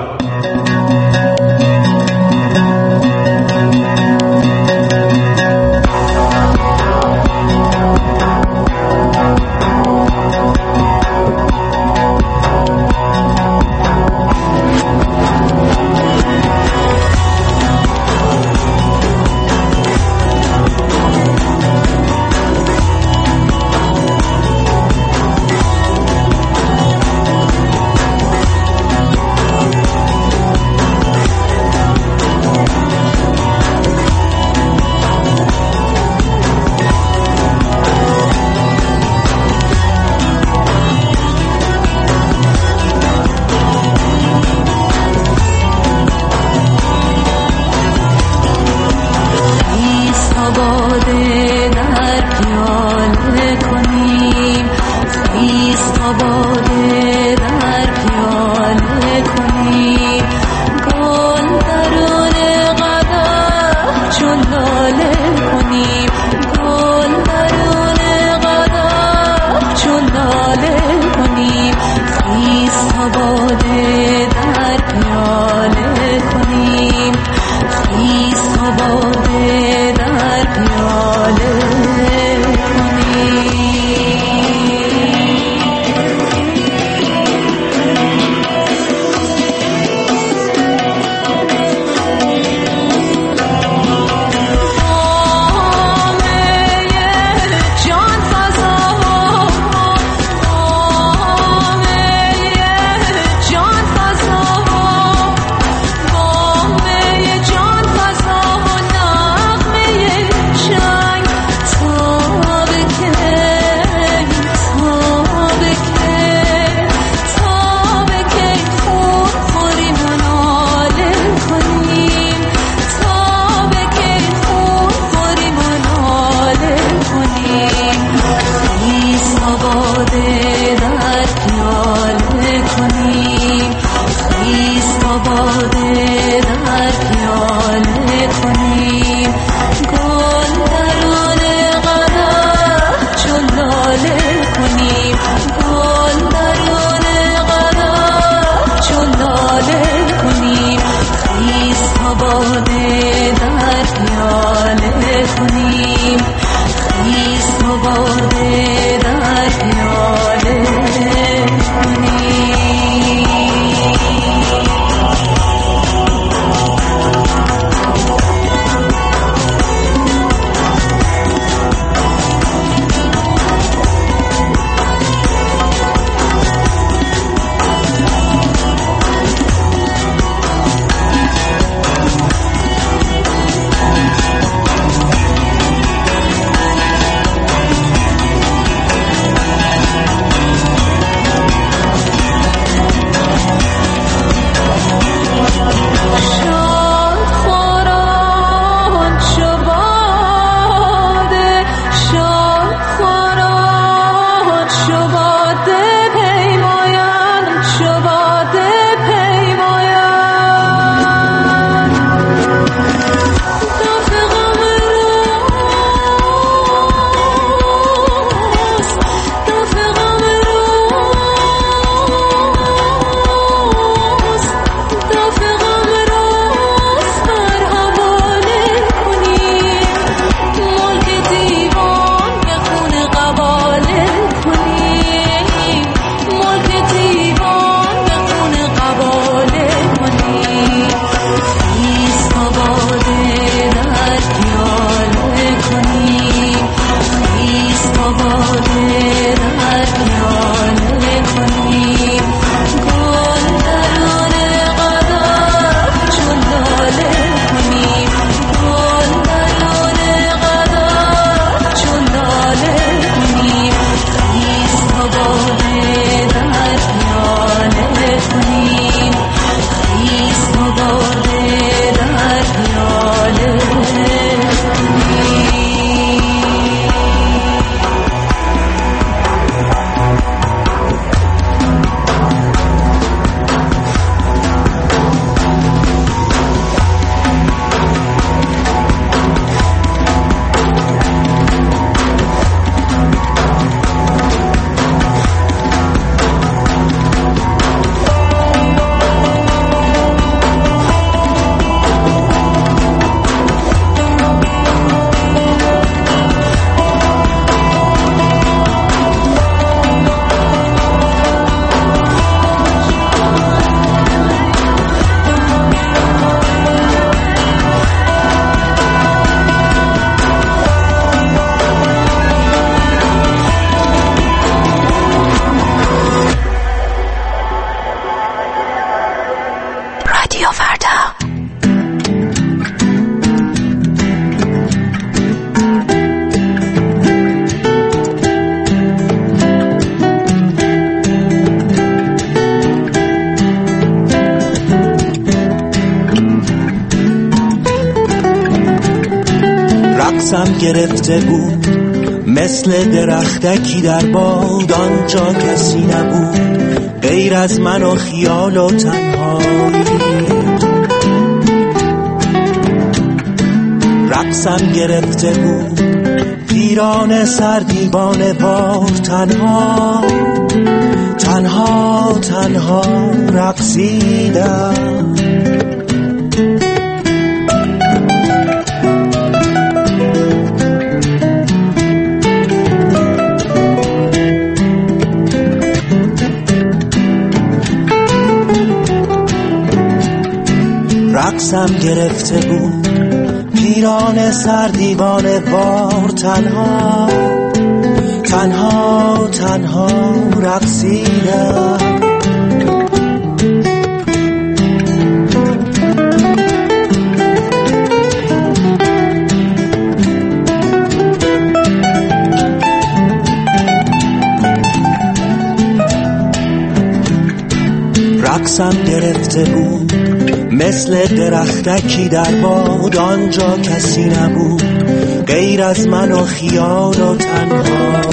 رقصم گرفته بود مثل درختکی در باد، آنجا کسی نبود غیر از من و خیال و تنهایی. رقصم گرفته بود پیران سردیوان بار، تنها تنها تنها رقصیدم. رقصم گرفته بود پیران سردیوان بار، تنها تنها تنها رقصیدم. رقصم گرفته بود مثل درختکی در باد، آنجا کسی نبود غیر از من و خیال و تنها.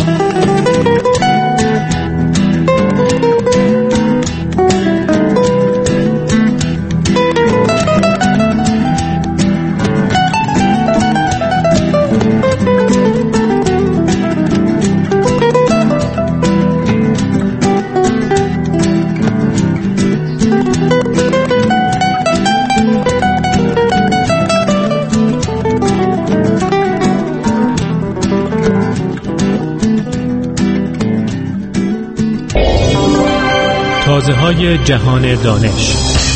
تازه‌های جهان دانش.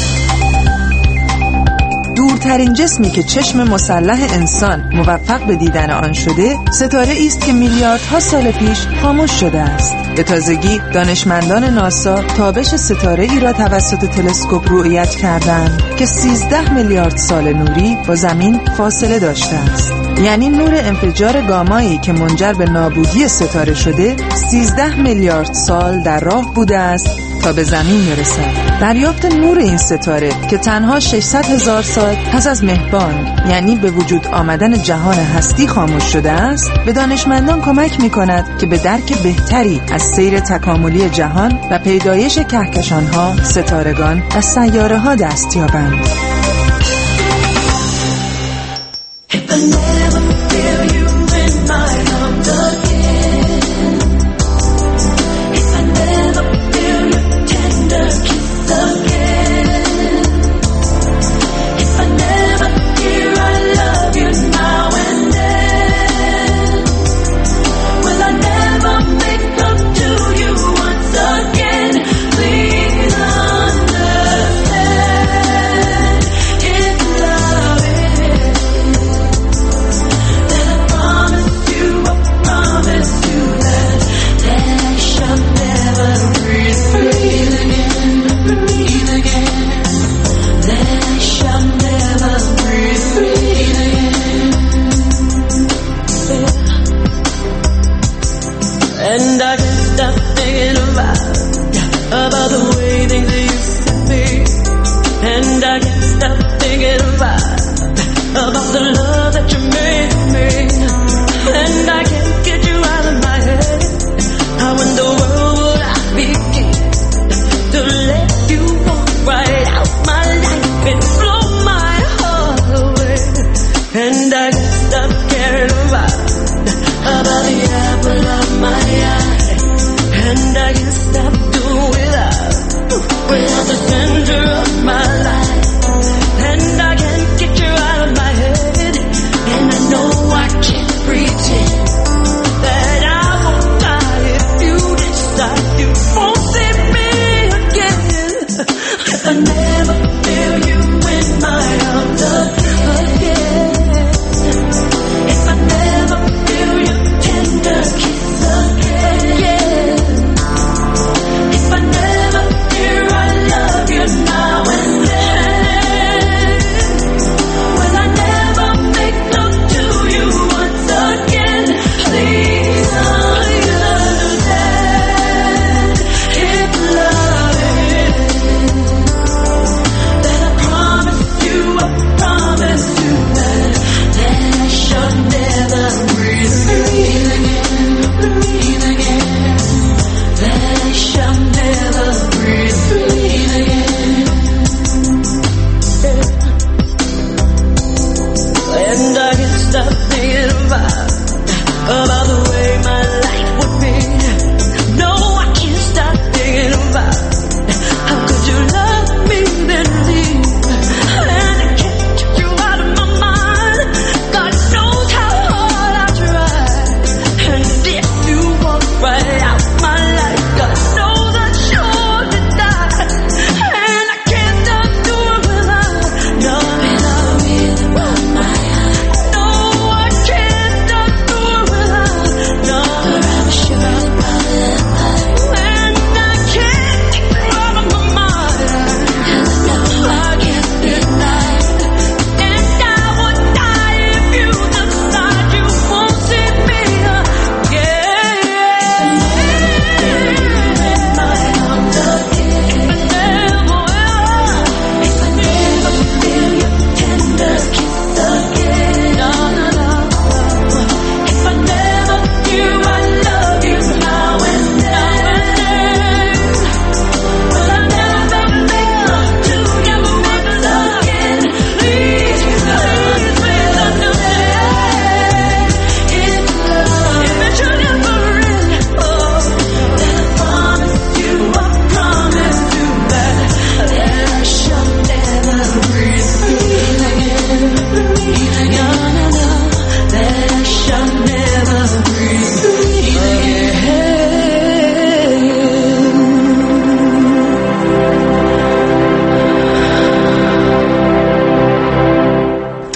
دورترین جسمی که چشم مسلح انسان موفق به دیدن آن شده، ستاره است که میلیاردها سال پیش خاموش شده است. به تازگی دانشمندان ناسا تابش ستاره ای را توسط تلسکوپ رؤیت کردند که سیزده میلیارد سال نوری با زمین فاصله داشته است. یعنی نور انفجار گامایی که منجر به نابودی ستاره شده سیزده میلیارد سال در راه بوده است تا به زمین برسد. دریافت نور این ستاره که تنها ششصد هزار سال پس از مهبان، یعنی به وجود آمدن جهان هستی خاموش شده است، به دانشمندان کمک می کند که به درک بهتری از سیر تکاملی جهان و پیدایش کهکشان‌ها، ستارگان و سیاره‌ها دست یابند.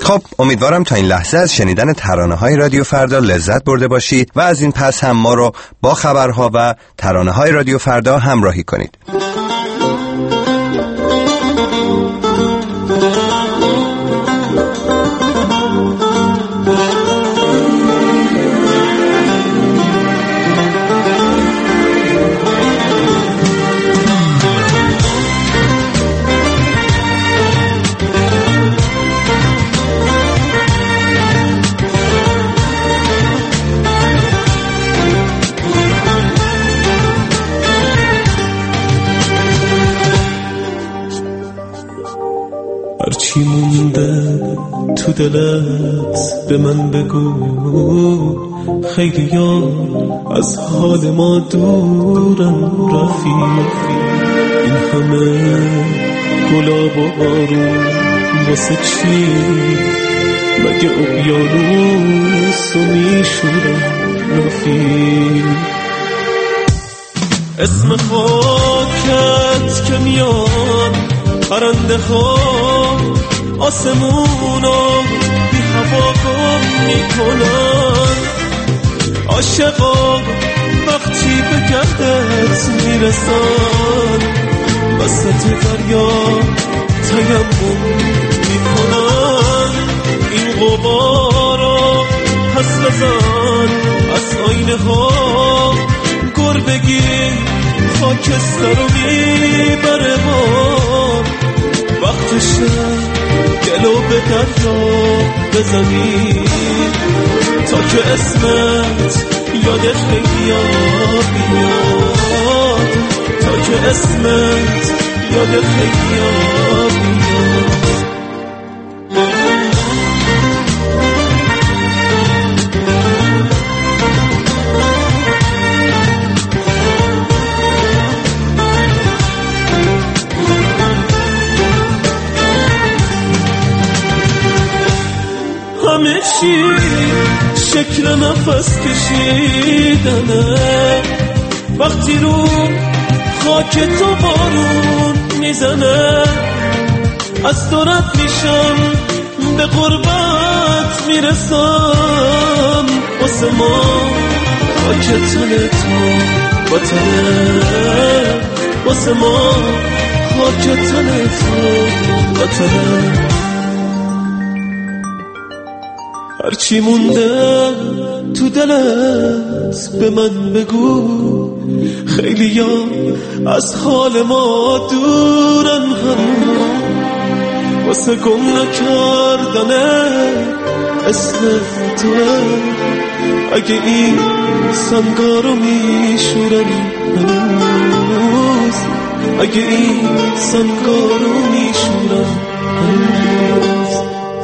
خب امیدوارم تا این لحظه از شنیدن ترانه‌های رادیو فردا لذت برده باشید و از این پس هم ما رو با خبرها و ترانه‌های رادیو فردا همراهی کنید. هرچی مونده تو دلت به من بگو، خیلی ها از حال ما دورن رفیق. این همه گلاب و بارون واسه چی؟ مگه اقیانوس رو میشورن رفیق. اسم خاکت که میاد پرنده ها آسمونو بی هوا گم میکنن. عاشقا وقتی به گردت میرسن وسط دریا تیمم میکنن. این غبارا پس بزن از آینه ها، گربگی خاکستر رو میبره ما. وقتشه گلو به دریا بزنی تا که اسمت یاد خیلی ها بیاد، تا که اسمت یاد خیلی ها بیاد. همه چی شکل نفس کشیدنه، وقتی رو خاک تو بارون میزنه. از دورت میشم به قربت میرسم، واسه ما خاک تن تو وطنه، واسه ما خاک تن تو وطنه. هرچی مونده تو دلت به من بگو، خیلی ها از حال ما دورن هم واسه گم نکردنه اسم توه. اگه این سنگارو میشورن هنوز، اگه این سنگارو میشورن هنوز.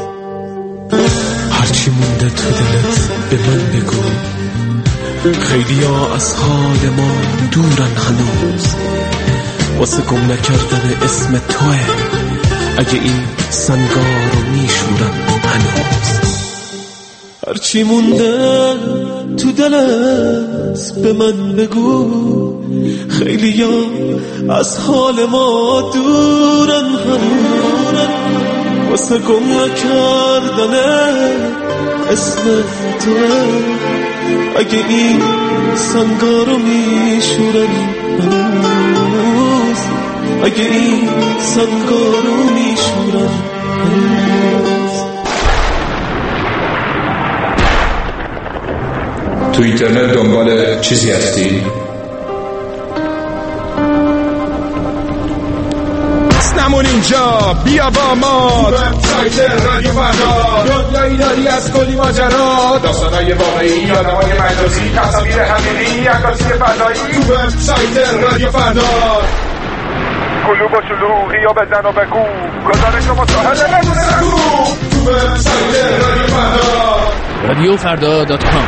هرچی مونده تو دلت به من بگو، خیلی ها از حال ما دورن هنوز واسه گم نکردن اسم توه. اگه این سنگار رو میشورن هنوز. هرچی مونده تو دلت به من بگو، خیلی ها از حال ما دورن هنوز واسه گم نکردن اسم توه. اگه این سنگار رو میشورن هنوز، اگه این سنگار رو میشورن هنوز. تو اینترنت دنبال چیزی هستی؟ نمون اینجا بیا با ما وبسایت رادیو فردا، دنیایی داری از کلی ماجرا، داستانای واقعی، آدمای مجازی، تصاویر حقیقی، عکاسی فضایی. تو وبسایت رادیو فردا کلوب و شلوغی یا بزن و بگو، گزارش و مصاحبه نمونه نگو. تو وبسایت رادیو فردا رادیو فردا دات کام.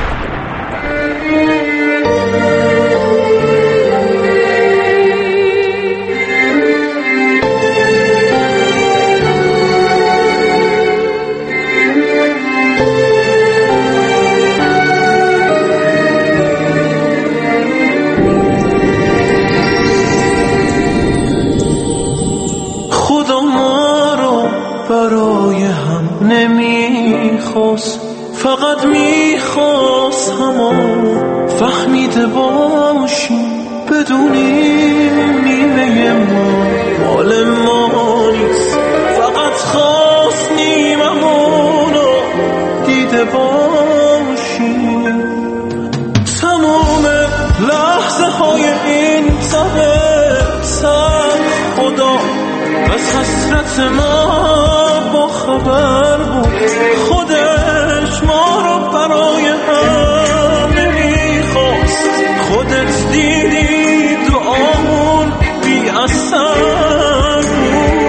برای هم نمی میخواست، فقط میخواست همو فهمیده باشیم، بدونیم نیمه ما مال ما نیست. فقط خواست نیممونو دیده باشیم. تمام لحظه های این تبت خدا از حسرت ما با خبر بود. خودش ما رو برای هم نمیخواست. خودت دیدی دعامون بی اثر بود.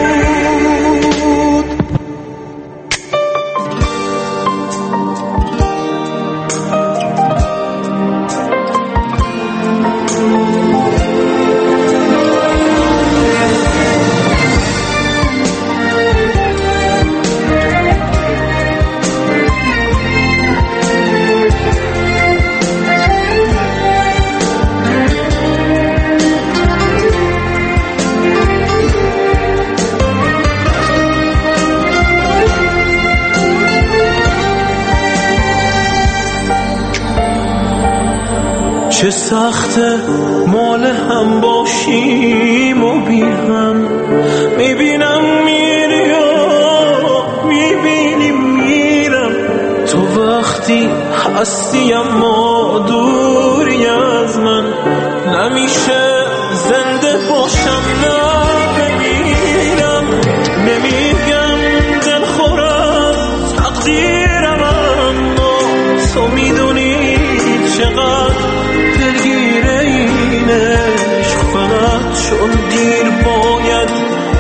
چه سخته مال هم باشیم و بی هم. میبینم میری و میبینی میرم. تو وقتی هستی اما دوری از من. نمیشه زنده باشم نه بمیرم. نمیگم دلخورم تقدیرم، اما تو میدونی چقدر دلگیره این عشق. فقط چون دیر باید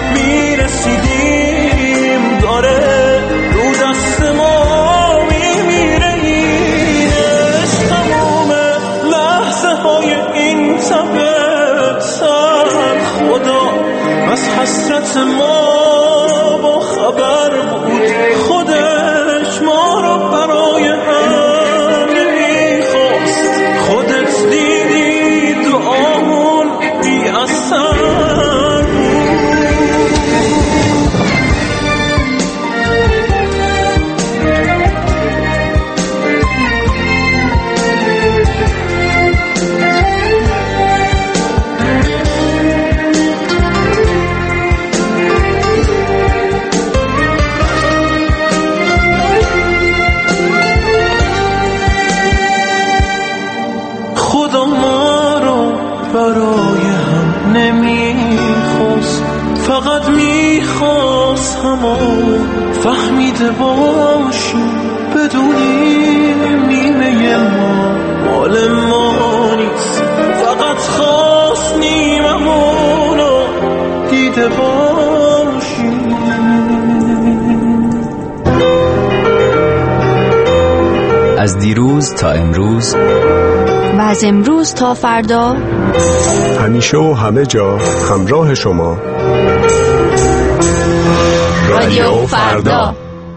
میرسیدیم، داره رو دست ما میمیره این عشق. تمام لحظه های این تبت خدا از حسرت ما با خبر بود. خودش ما رو برای هم نمیخواست. خودت دیدی دعامون بی اثر فقط میخواست همو فهمیده باشیم، بدونیم نیمه ما مال ما نیست. فقط خواست نیممونو دیده باشیم. از دیروز تا امروز و از امروز تا فردا، همیشه و همه جا همراه شما. رادیو فردا.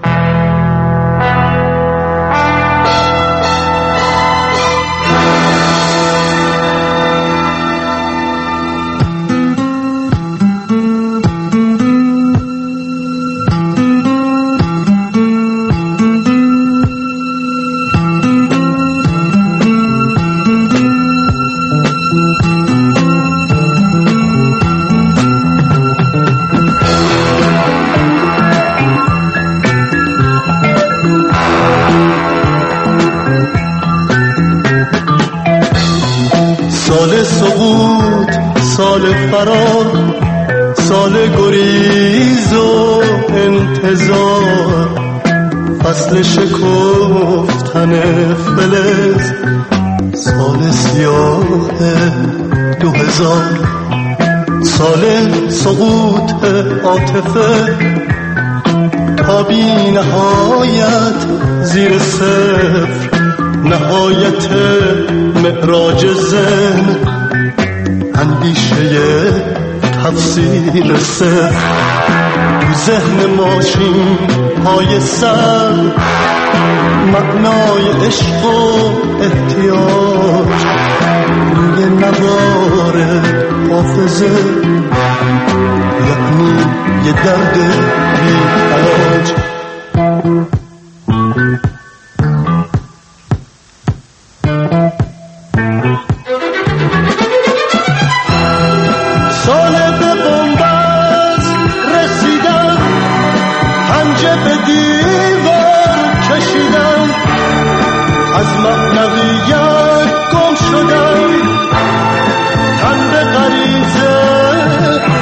سال سقوط، سال فرار، سال گریز و انتظار، فصل شکفتن فلز، سال سیاه دو هزار، سال سقوط عاطفه تا بی نهایت زیر صفر، نهایت معراج ذهن، اندیشه تفسیر صفر، تو ذهن ماشین های سر، معنای عشق و احتیاج، روی نوار حافظه، یعنی یه درد بی علاج.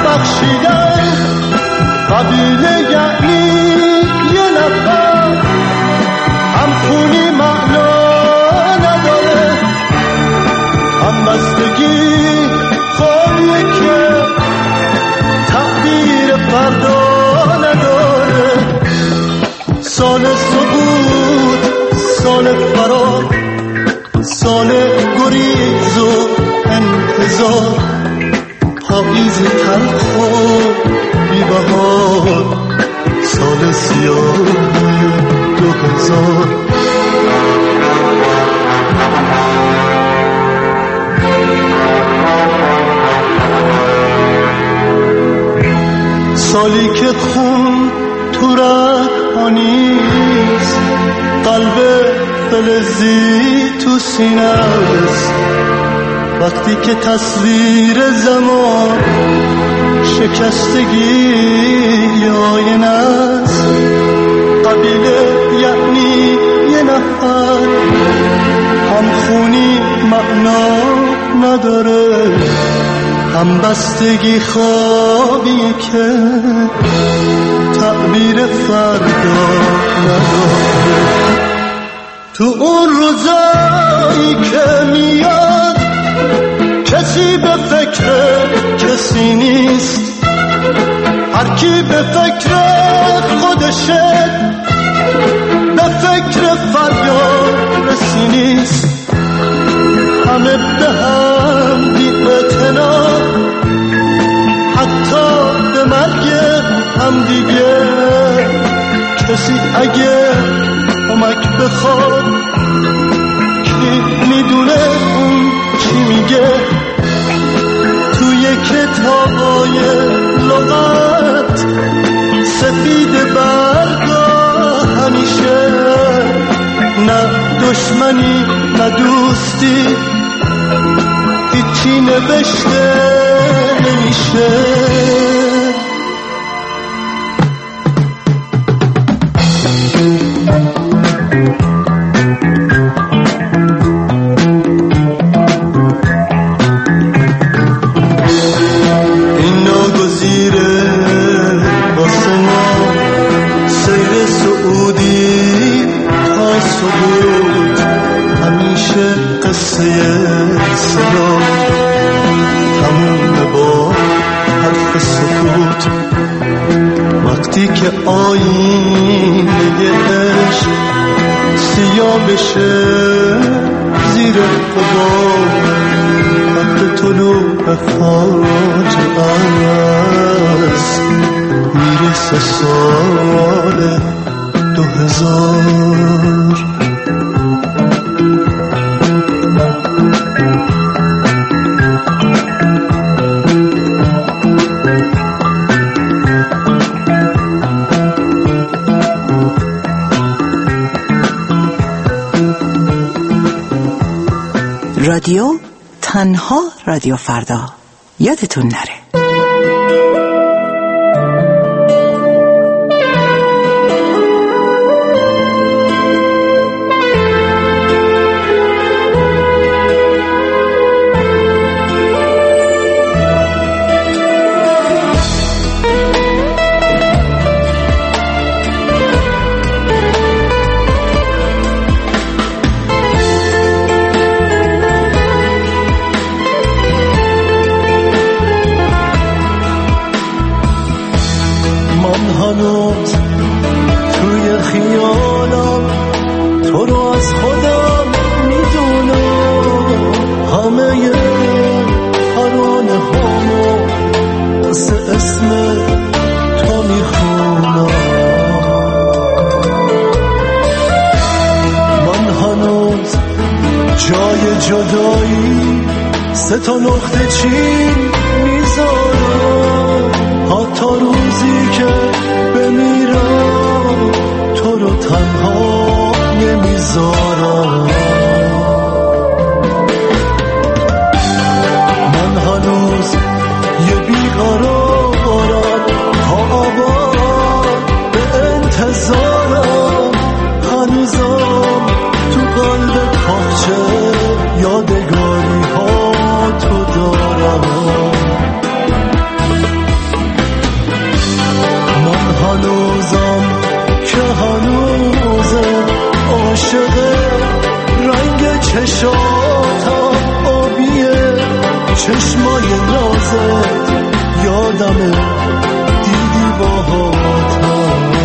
بخشیدن قبیله یعنی یه نفر، هم خونی معنا نداره، هم بستگی خوابیه که تعبیر فردا نداره. سال سقوط، سال فرار، سال گریز و انتظار، پاییز تلخ و بی‌بهار، سال سیاه دو هزار. سالی که خون تو رگ‌ها نیست، قلب فلزی تو سینه است، وقتی که تصویر زمان شکستگی آینه است. قبیله یعنی یه نفر، هم خونی معنا نداره، هم بستگی خوابی که تعبیر فردا نداره. تو اون روزایی که میاد کسی به فکر کسی نیست، هر کی به فکر خودشه، به فکر فریاد رسی نیست. همه به هم بی اعتنا، حتی به مرگ هم دیگه. کسی اگه کمک بخواد، کی میدونه اون چی میگه. توی کتابای لغت سفید برگا همیشه، نه دشمنی نه دوستی، هیچی نوشته نمیشه. وقتی که آینه عشق سیاه بشه زیر قبار، وقت طلوع فاجعه است، میرسه سال دو هزار. رادیو تنها رادیو فردا، یادتون نره. هنوز توی خیالم تو رو از خودم میدونم، همه ترانه هامو واسه اسم تو میخونم. من هنوز جای جدایی سه تا نقطه چین میذارم، حتی روزی که بمیرم تو رو تنها نمیذارم. من هنوز یه بیقرارم، تا آباد به انتظارم، هنوزم تو قلب کاخچه یادگاری ها تو دارم. یادمه دیدی باهاتم.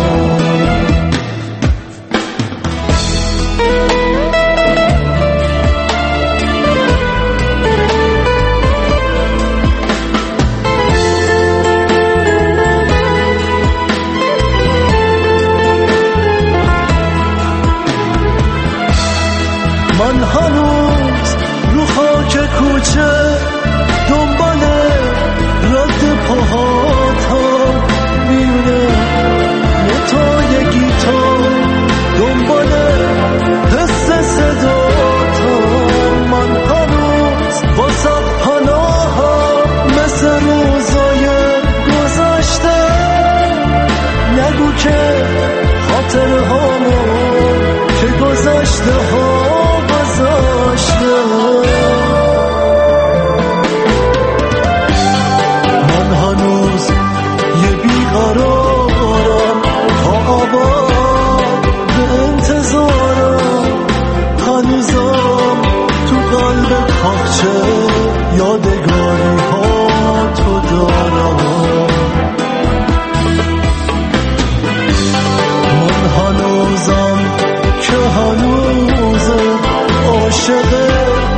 من هنوز رو خاک کوچه دنبال رد پاهاتم، میونه نتای گیتار دنبال حس صداتم. من هنوز واسه پناهم مثل روزای گذشته، نگو که خاطر هامو که گذشته ها